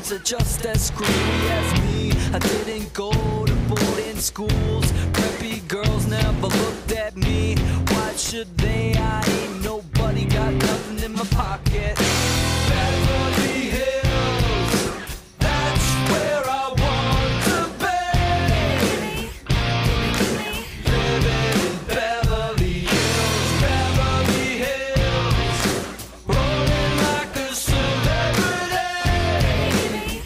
friends are just as screwy as me. I didn't go to boarding schools. Preppy girls never looked at me. Why should they? I ain't nobody, got nothing in my pocket. Beverly Hills, that's where I want to be. Living in Beverly Hills, Beverly Hills, rolling like a celebrity.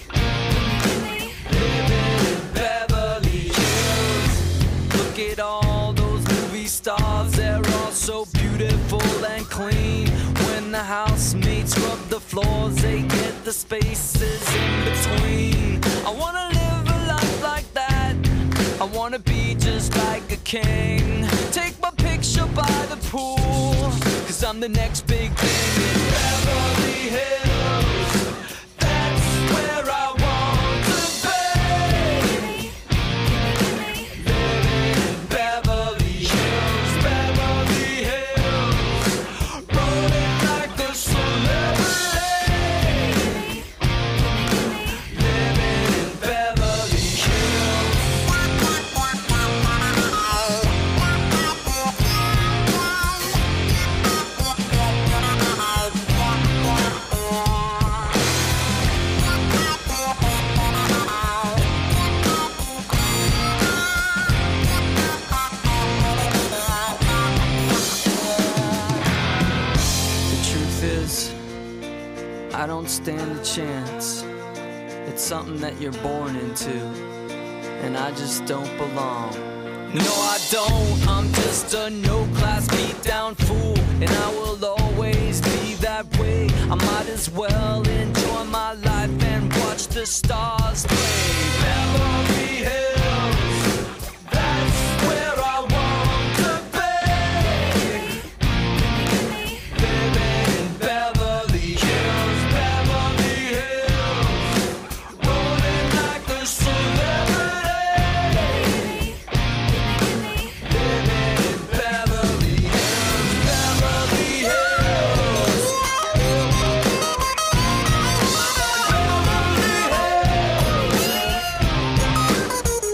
Living in Beverly Hills. Look at all those movie stars, they're all so beautiful and clean. When the housemates rub the floors, they get the spaces in between. I wanna live a life like that. I wanna be just like a king. Take my picture by the pool, cause I'm the next big thing in Beverly Hills. That's where I want to be. Living in Beverly Hills, Beverly Hills, rolling like a celebrity. Living in Beverly Hills. The truth is, I don't stand a chance. It's something that you're born into, and I just don't belong. No, I don't. I'm just a no-class beat-down fool, and I will always be that way. I might as well enjoy my life and watch the stars play. Beverly Hills, that's where I want to be. Living in Beverly Hills, Beverly Hills, rolling like a celebrity. Living in Beverly Hills, Beverly Hills. Beverly Hills.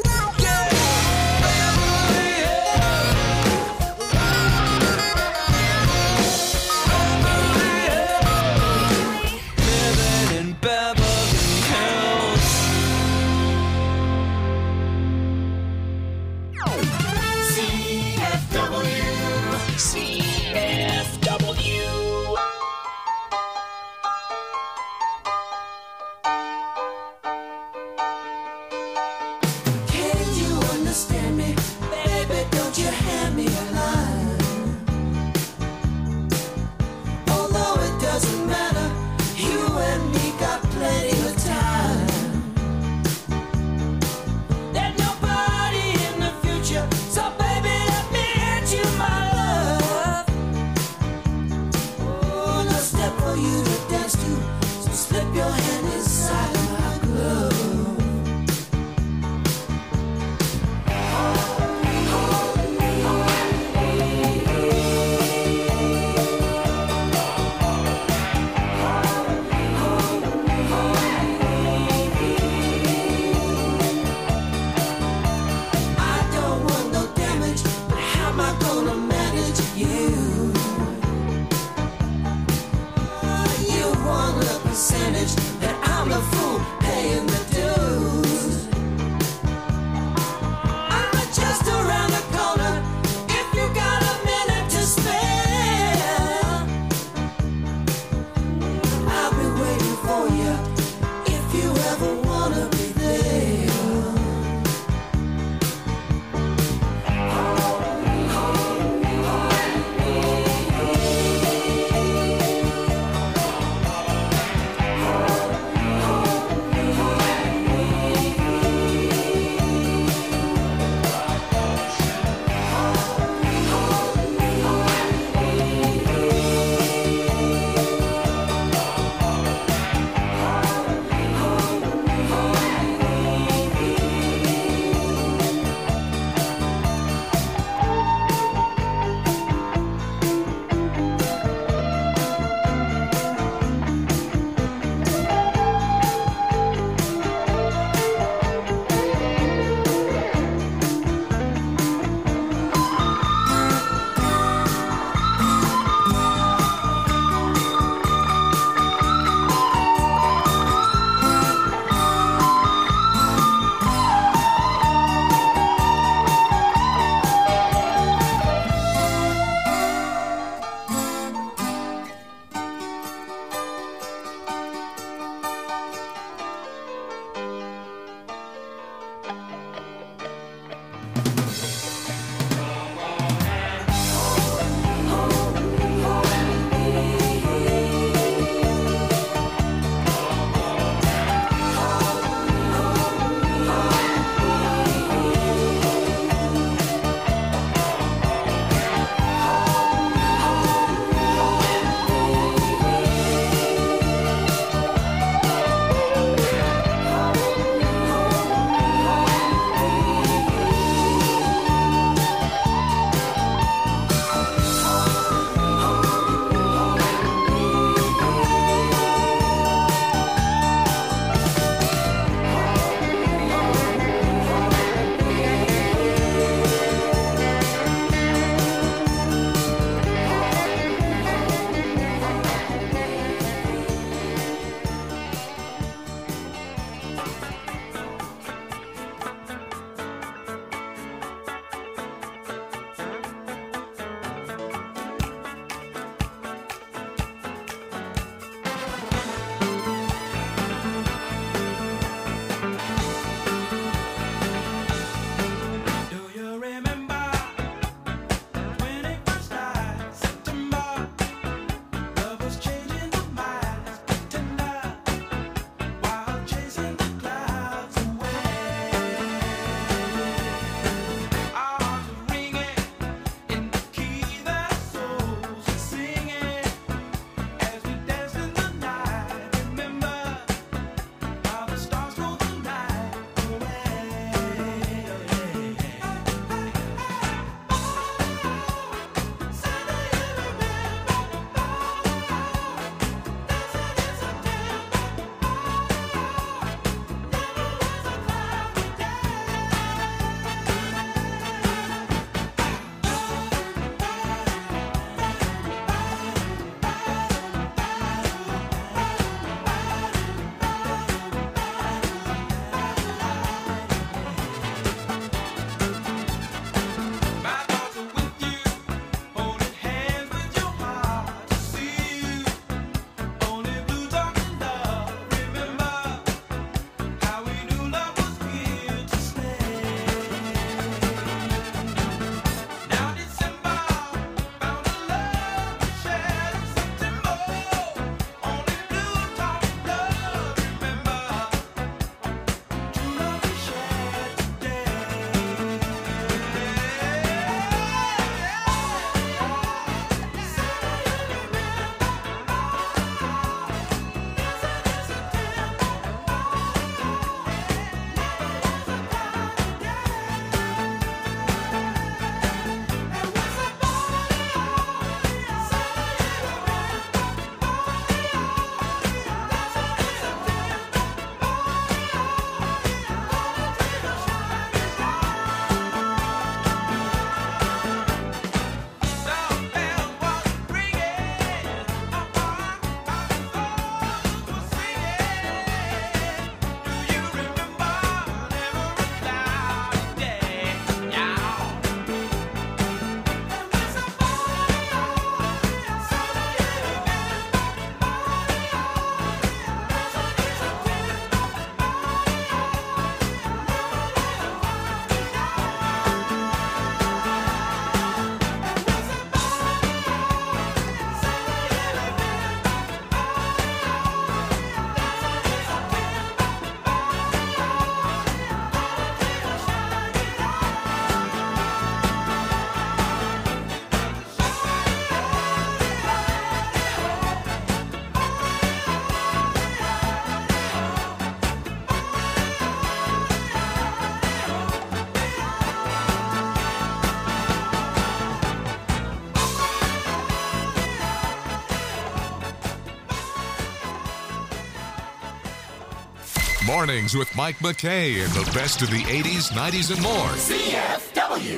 Mornings with Mike McKay and the best of the 80s, 90s, and more. CFW.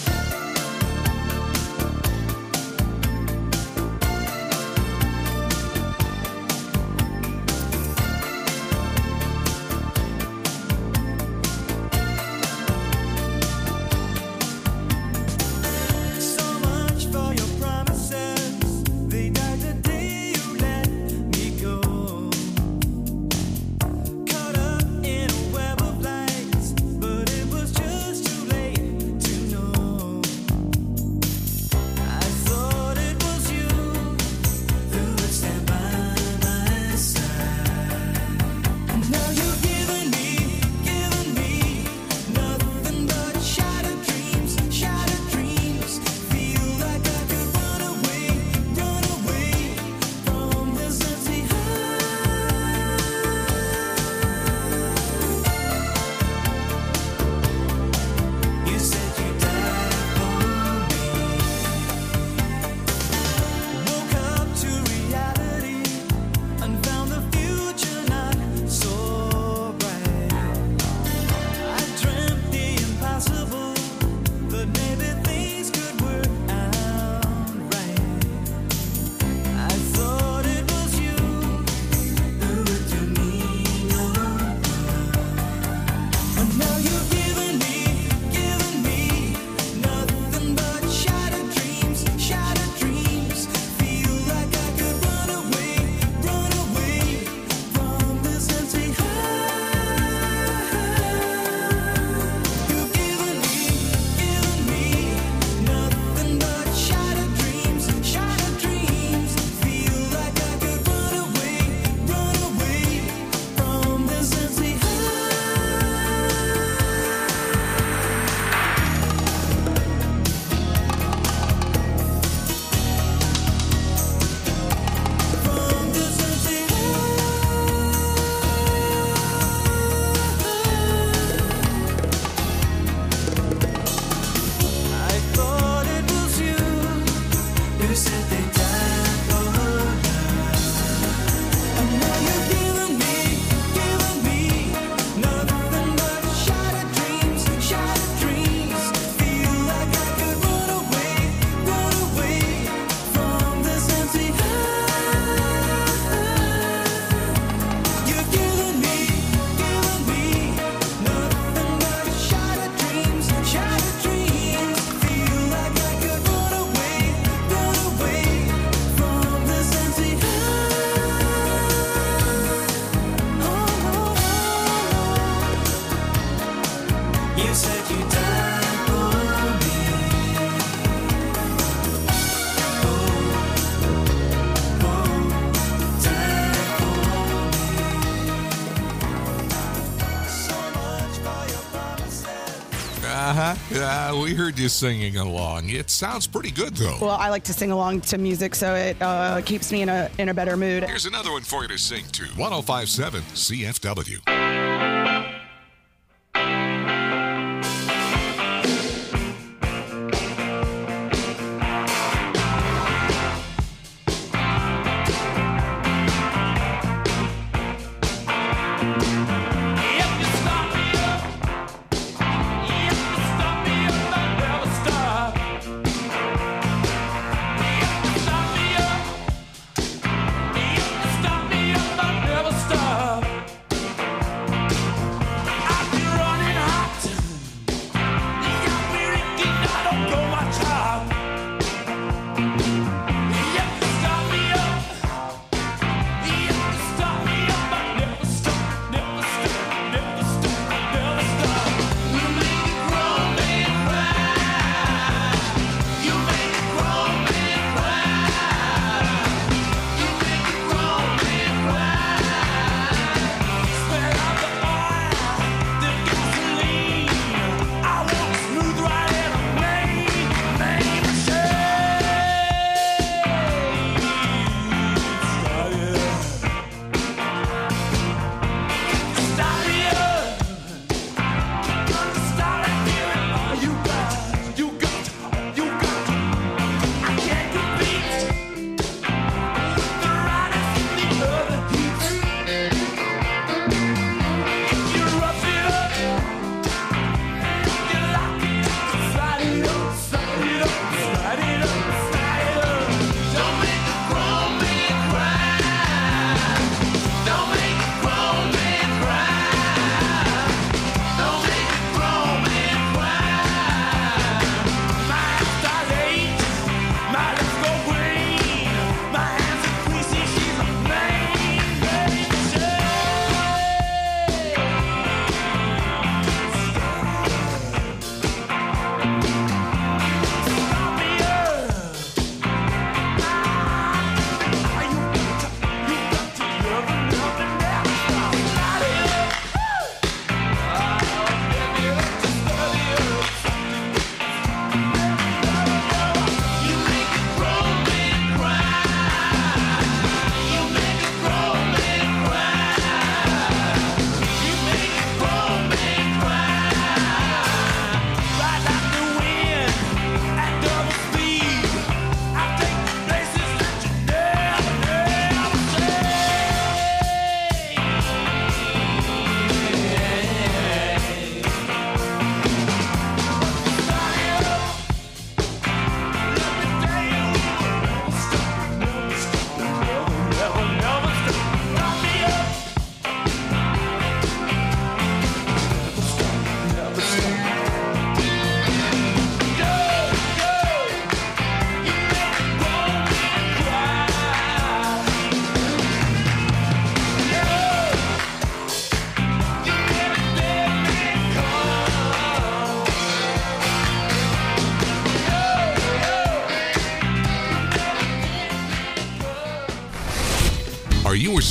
We heard you singing along. It sounds pretty good, though. Well, I like to sing along to music, so it keeps me in a better mood. Here's another one for you to sing to. 105.7 CFW.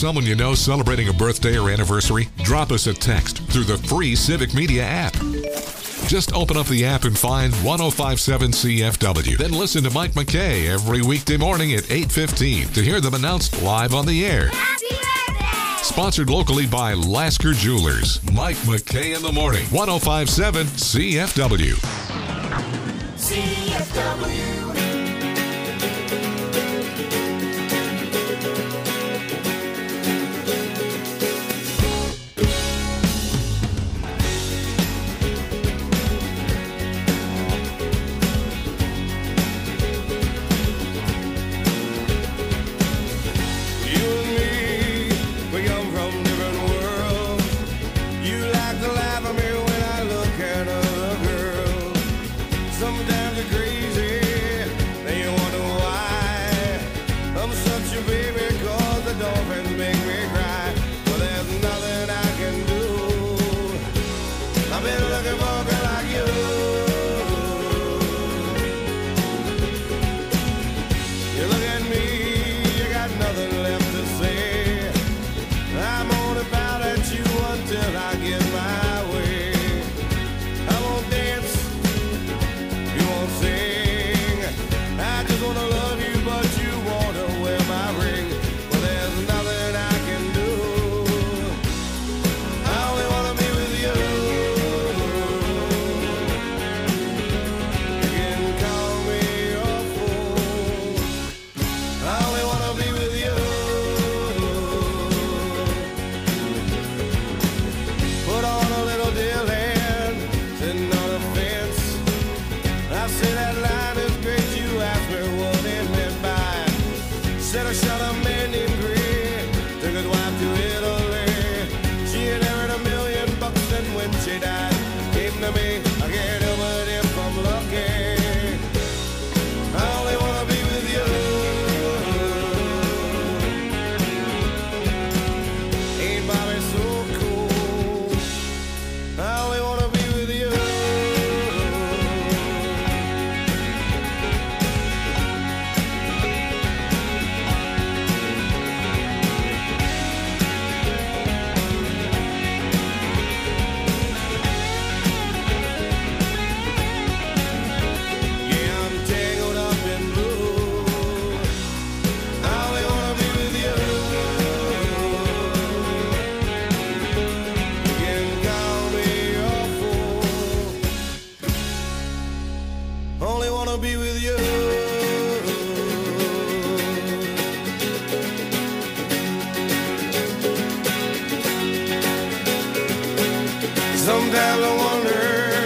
someone you know celebrating a birthday or anniversary? Drop us a text through the free Civic Media app. Just open up the app and find 1057 CFW. Then listen to Mike McKay every weekday morning at 8:15 to hear them announced live on the air. Happy birthday! Sponsored locally by Lasker Jewelers. Mike McKay in the morning. 1057 CFW. CFW. Sometimes I wonder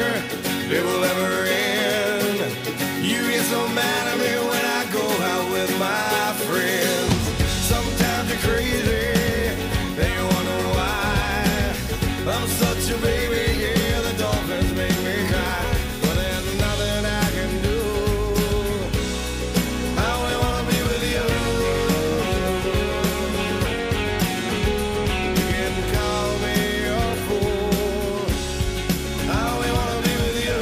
if it will ever end. You get so mad at me when I go out with my friends. Sometimes you're crazy, and you wonder why. I'm such a baby, yeah, the dolphins make me cry. But there's nothing I can do. I only wanna be with you. You can call me a fool. I only wanna be with you.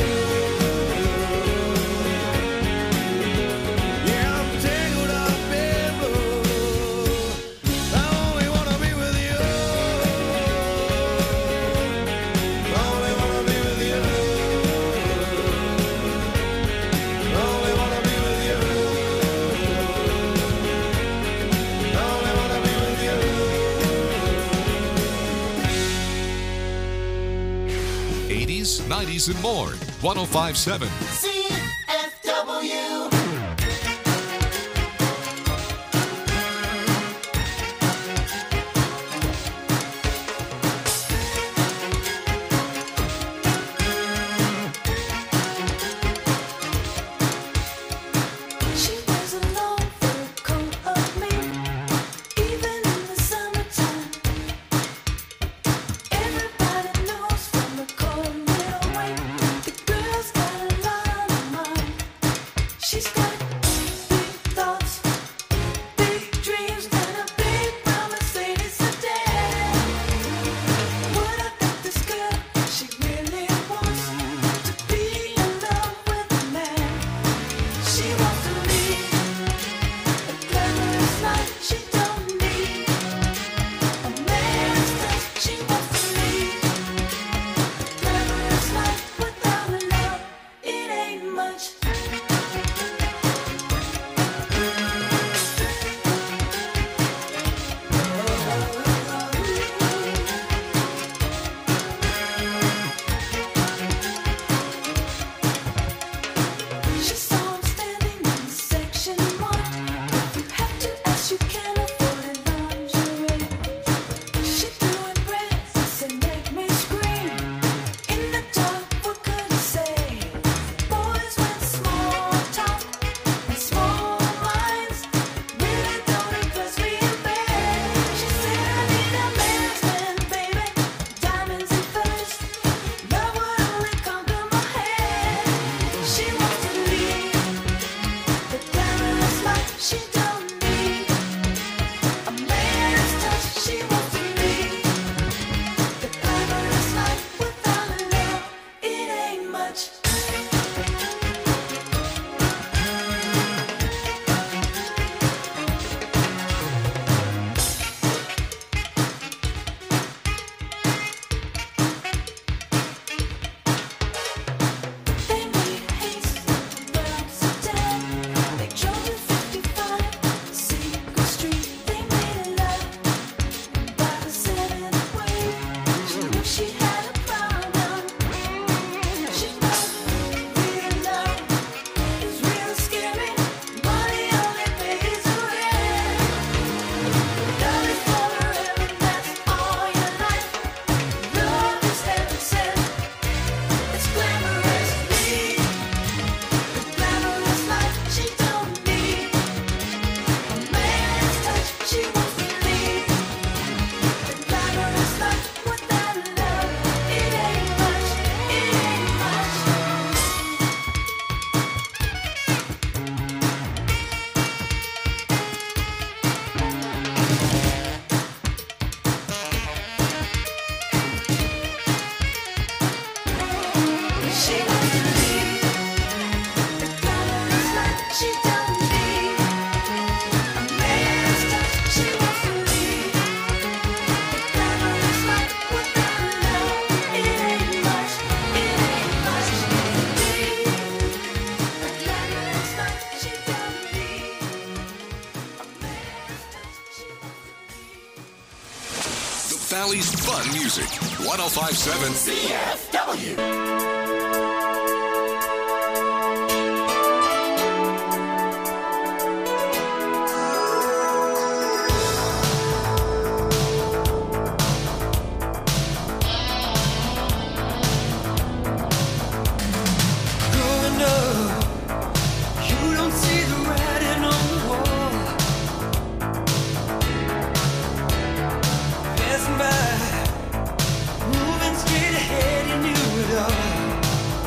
Yeah, I'm tangled up in blue. I only wanna be with you. I only wanna be with you. I only wanna be with you. I only wanna be with you. 80s, 90s, and more. 1057. CFW. She was alone for a coat of me, even in the summertime. Everybody knows from the cold middle way, the girl's got a lot of mind. Valley's fun music. 1057 CFW. Growing up, you don't see the writing on the wall. Passing by, moving straight ahead, you knew it all.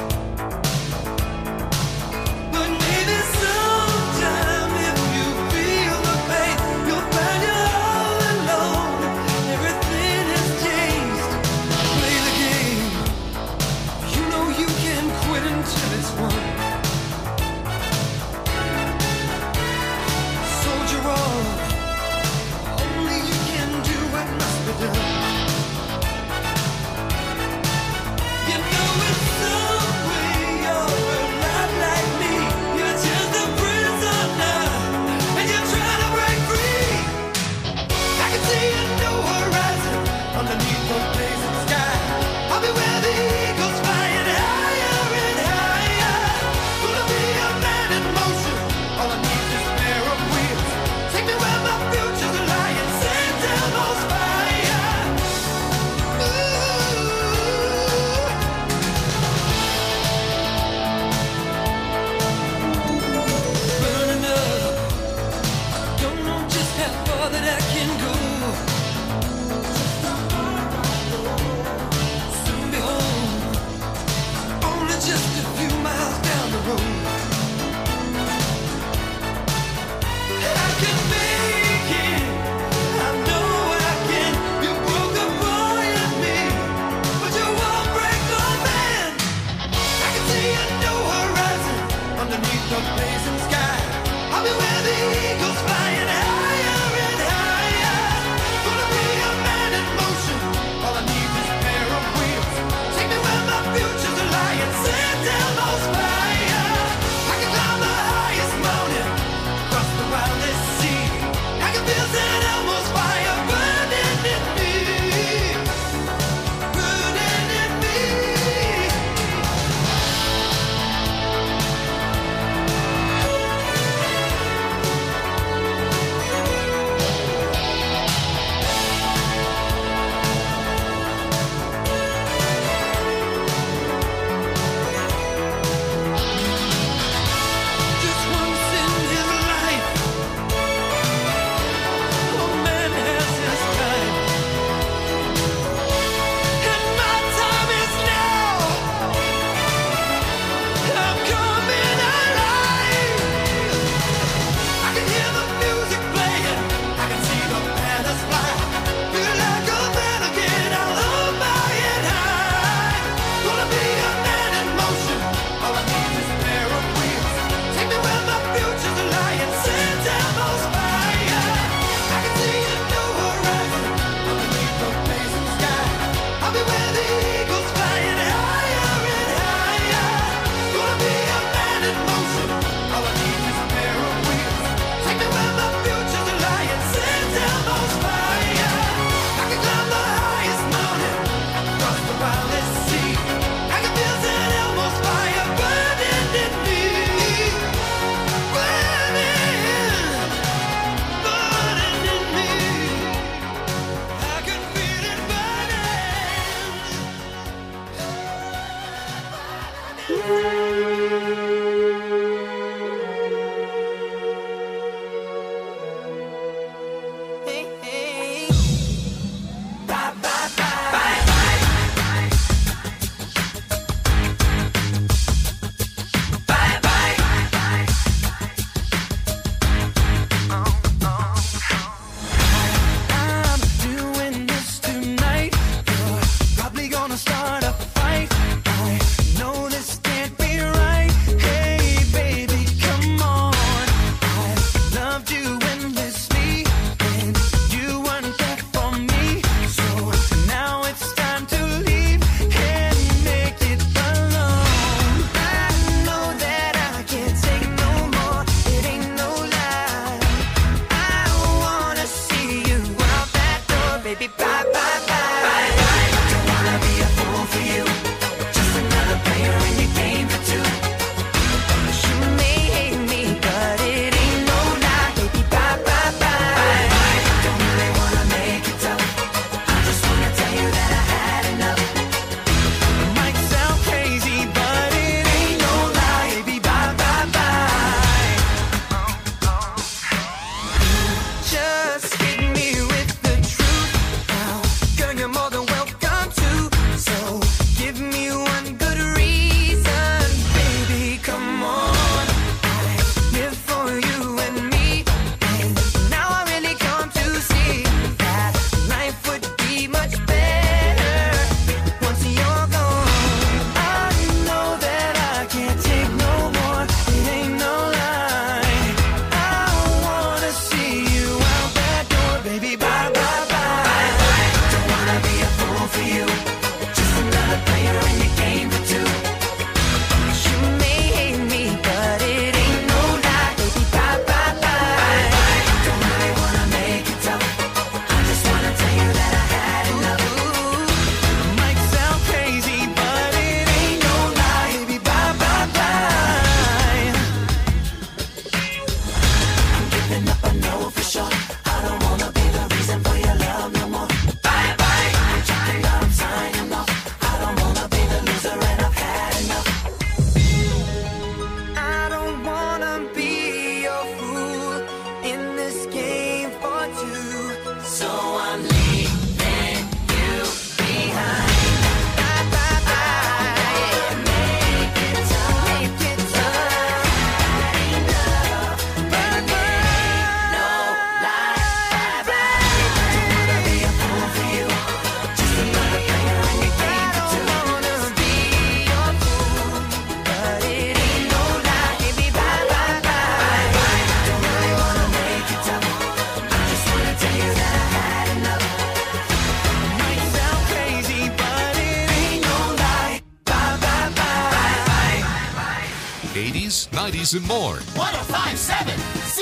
80s, 90s, and more. 1057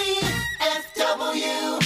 CFW.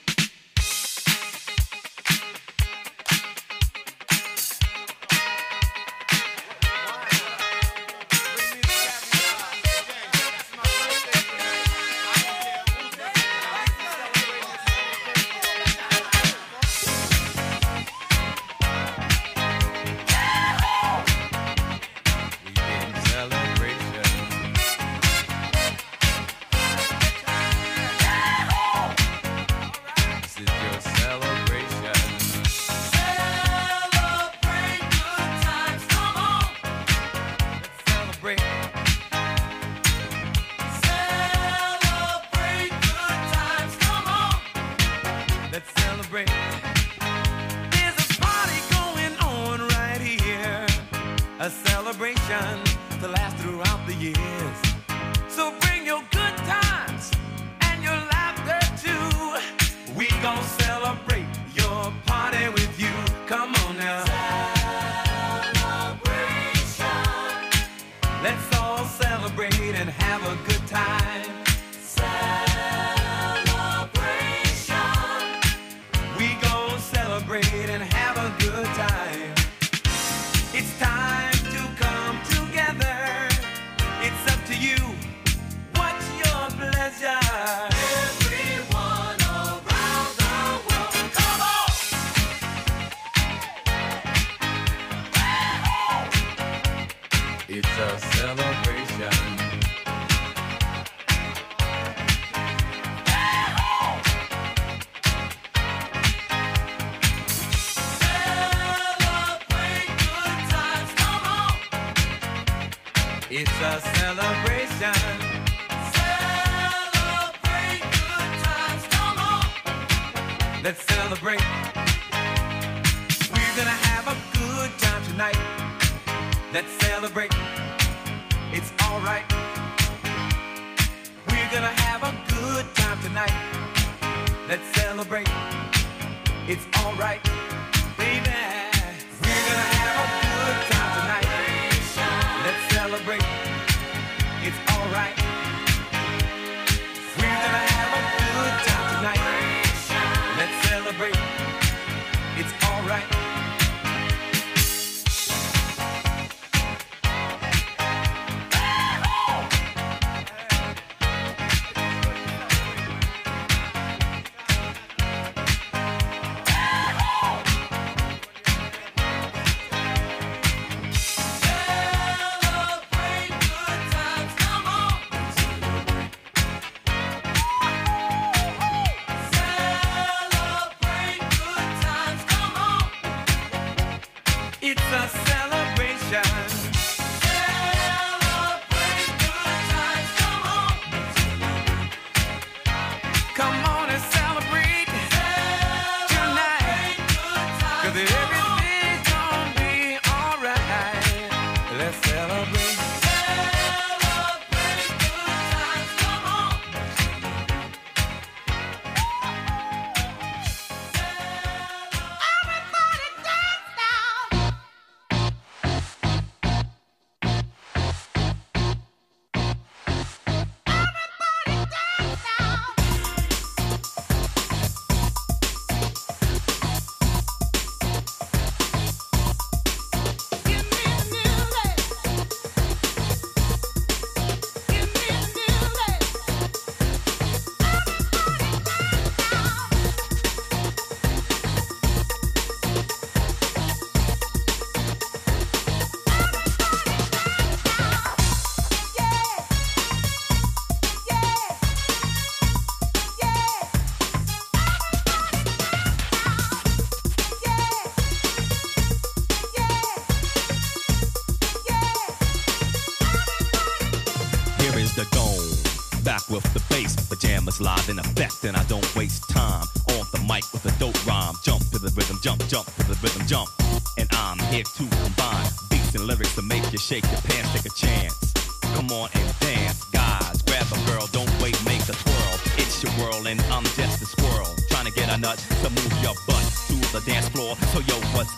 Live in effect and I don't waste time on the mic with a dope rhyme. Jump to the rhythm, jump to the rhythm, jump. And I'm here to combine beats and lyrics to make you shake your pants, take a chance. Come on and dance, guys, grab a girl, don't wait, make a twirl. It's your world and I'm just a squirrel, trying to get a nut to move your butt to the dance floor. So yo, what's up?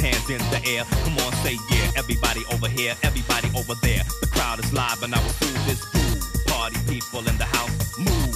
hands in the air. Come on, say yeah. Everybody over here, everybody over there. The crowd is live and I will do this groove. Party people in the house, move.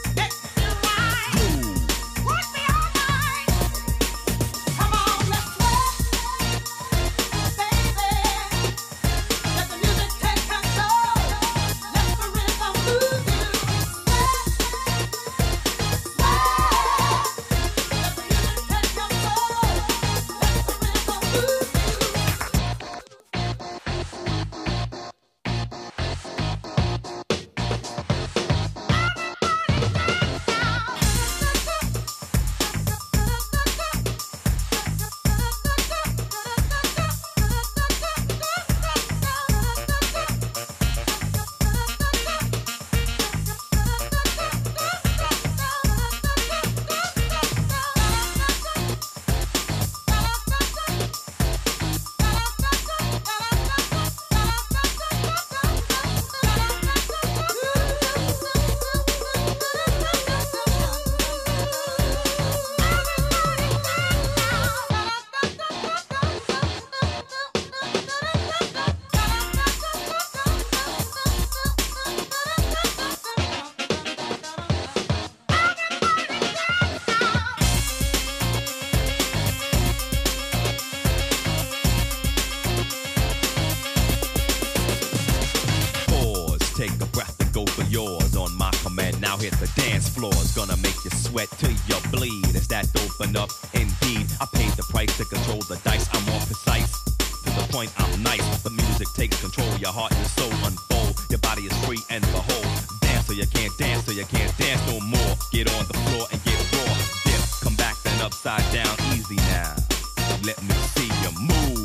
Now hit the dance floor, it's gonna make you sweat till you bleed. Is that open up? Indeed, I paid the price to control the dice. I'm more precise, to the point I'm nice. The music takes control, your heart and soul unfold. Your body is free and behold. Dance so you can't dance, so you can't dance no more. Get on the floor and get raw. Dip, come back then upside down, easy now. Let me see you move.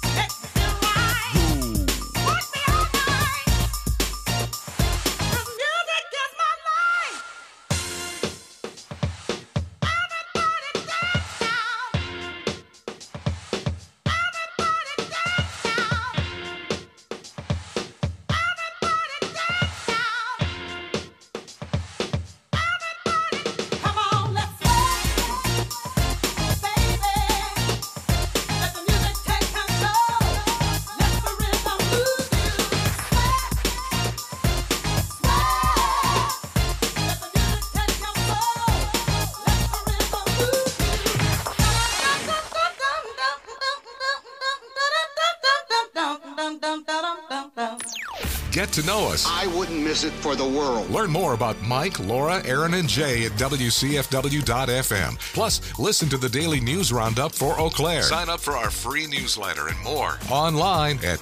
Get to know us. I wouldn't miss it for the world. Learn more about Mike, Laura, Aaron, and Jay at WCFW.FM. Plus, listen to the daily news roundup for Eau Claire. Sign up for our free newsletter and more online at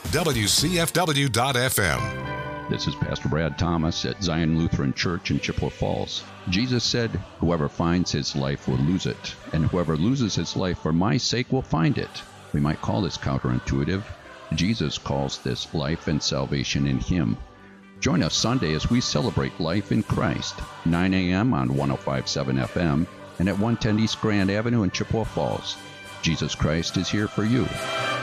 WCFW.FM. This is Pastor Brad Thomas at Zion Lutheran Church in Chippewa Falls. Jesus said, "Whoever finds his life will lose it, and whoever loses his life for my sake will find it." We might call this counterintuitive. Jesus calls this life and salvation in him. Join us Sunday as we celebrate life in Christ, 9 a.m. on 105.7 FM and at 110 East Grand Avenue in Chippewa Falls. Jesus Christ is here for you.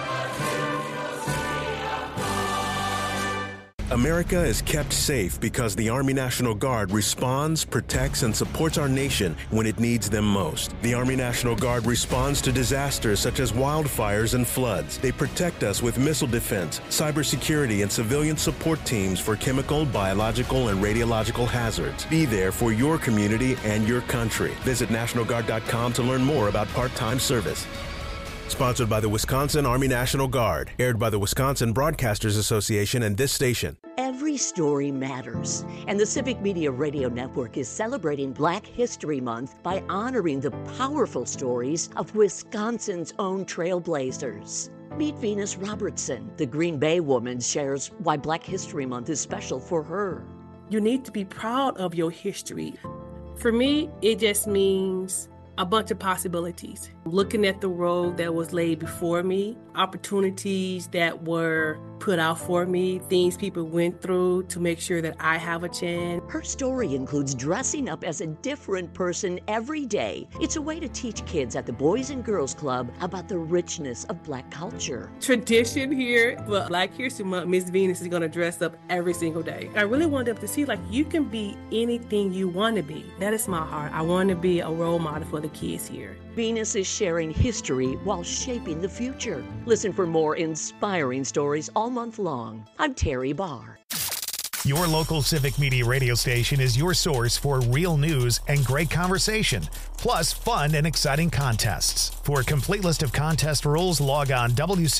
America is kept safe because the Army National Guard responds, protects, and supports our nation when it needs them most. The Army National Guard responds to disasters such as wildfires and floods. They protect us with missile defense, cybersecurity, and civilian support teams for chemical, biological, and radiological hazards. Be there for your community and your country. Visit NationalGuard.com to learn more about part-time service. Sponsored by the Wisconsin Army National Guard. Aired by the Wisconsin Broadcasters Association and this station. Every story matters, and the Civic Media Radio Network is celebrating Black History Month by honoring the powerful stories of Wisconsin's own trailblazers. Meet Venus Robertson. The Green Bay woman shares why Black History Month is special for her. You need to be proud of your history. For me, it just means a bunch of possibilities. Looking at the road that was laid before me, opportunities that were put out for me, things people went through to make sure that I have a chance. Her story includes dressing up as a different person every day. It's a way to teach kids at the Boys and Girls Club about the richness of Black culture. Tradition here, but Black History Month, Miss Venus is gonna dress up every single day. I really want them to see, like, you can be anything you want to be. That is my heart. I want to be a role model for the kids here. Venus is sharing history while shaping the future. Listen for more inspiring stories all month long. I'm Terry Barr. Your local Civic Media radio station is your source for real news and great conversation, plus fun and exciting contests. For a complete list of contest rules, log on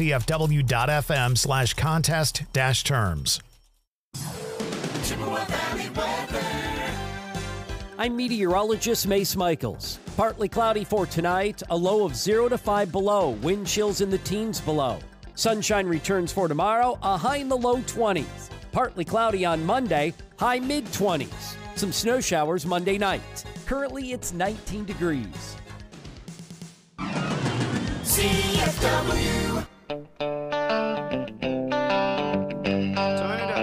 wcfw.fm/contest-terms. I'm meteorologist Mace Michaels. Partly cloudy for tonight, a low of 0 to 5 below, wind chills in the teens below. Sunshine returns for tomorrow, a high in the low 20s. Partly cloudy on Monday, high mid-20s. Some snow showers Monday night. Currently, it's 19 degrees. CFW. Turn it up.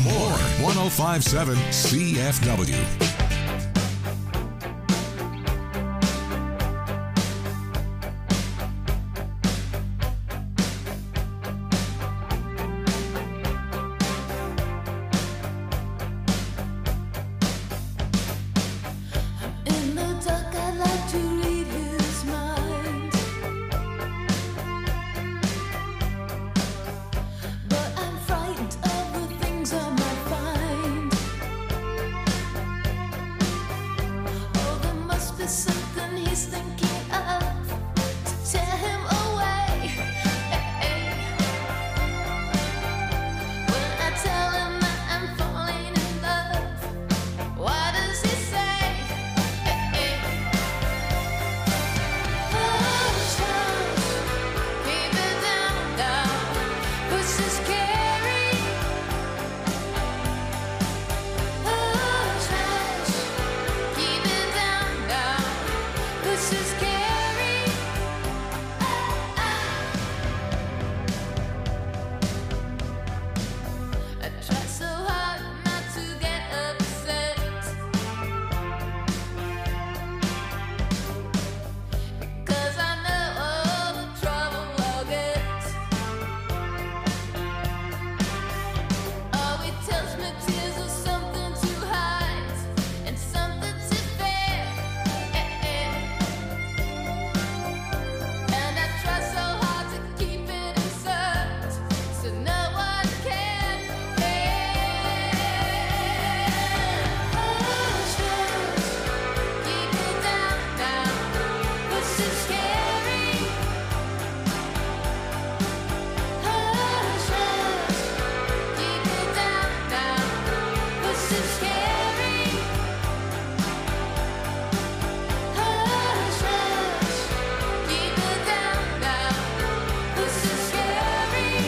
More 1057 CFW. In the dark, I like to read his mind, but I'm frightened of the things I might find. Oh, there must be something he's thinking of to tear him away. When I tell him that I'm falling in love, why does he say? I try so hard not to get upset, because I know all the trouble I'll get. Oh, he tells me tears are something to hide and something to fear, and I try so hard to keep it inside so no one can hear. Hush, hush, keep it down now, what's so scary? Hush, hush, keep it down now, what's so scary? Hush, hush, keep it down now, what's so scary?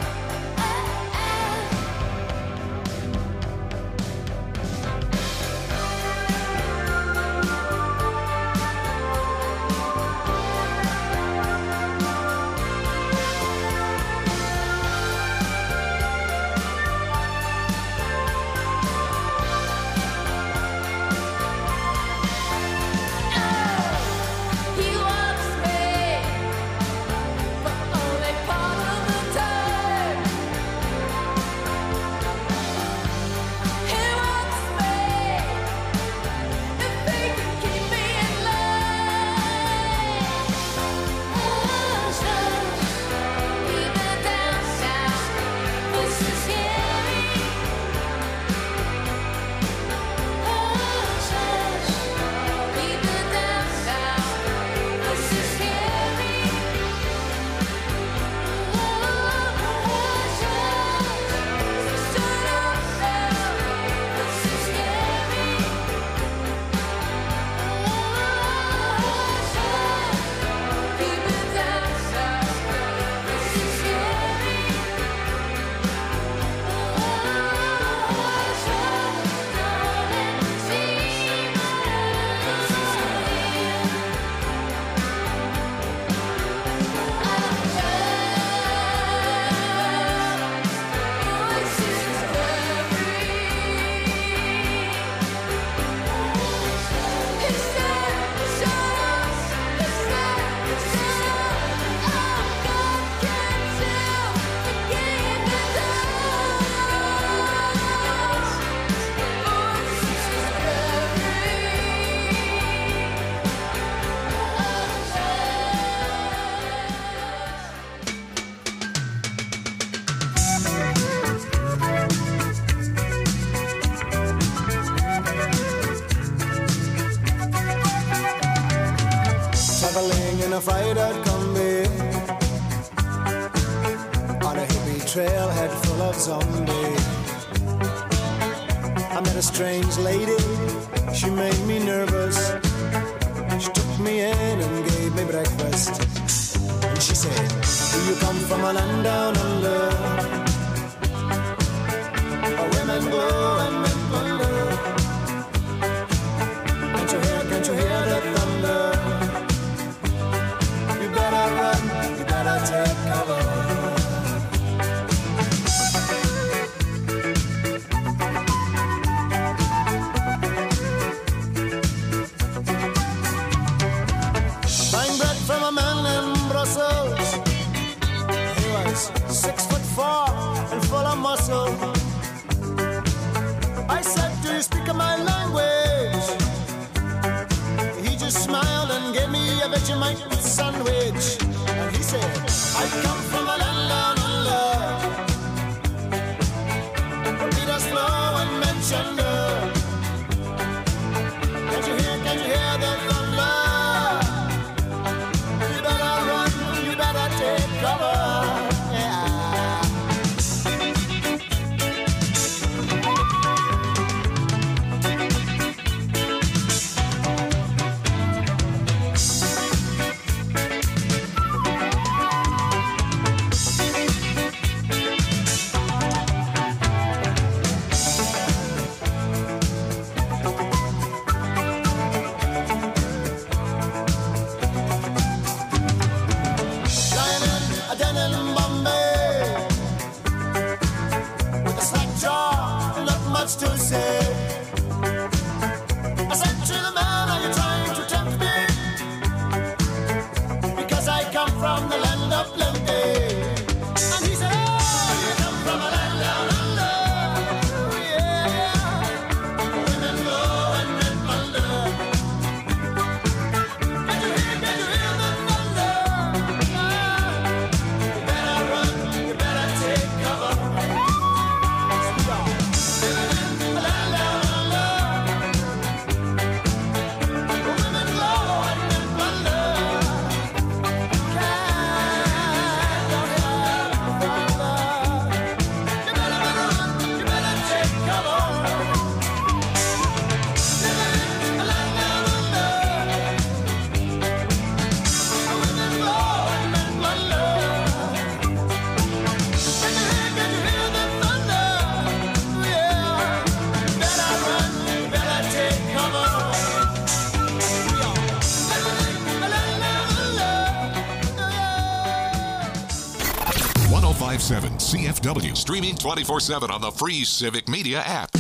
He wants me for only part of the time. He wants me if he can keep me in line. Hush, hush, keep it down now, this is scary. Hush, hush, keep it down now, this is scary. Hush, hush, shut up now, this is scary. Hush, hush, keep it down now, this is scary. Hush, hush, darling, see my this is Traveling in a fried-out combi on a hippie trailhead full of zombies. I met a strange lady, she made me nervous. She took me in and gave me breakfast. And she said, do you come from a land down under, where women glow and men plunder? Can't you hear the thunder? You better run, you better take cover. muscle. I said, do you speak my language? He just smiled and gave me a Vegemite sandwich. And he said, I come from a land down under. The Peter's flow and mentioned. Can you hear the thunder? You better run, you better take cover. To say, I said to the man, are you trying to tempt me? Because I come from the land of plenty. And he said, oh, you come from a land down under. Yeah, women go and men plunder. Can you hear the thunder? You better run, you better take cover. CFW, streaming 24/7 on the free Civic Media app.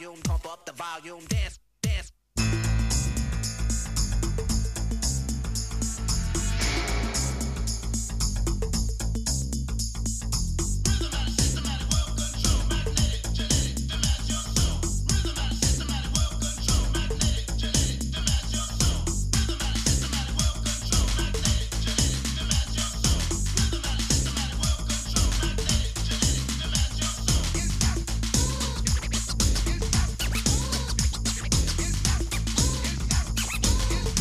volume, pump up the volume, dance.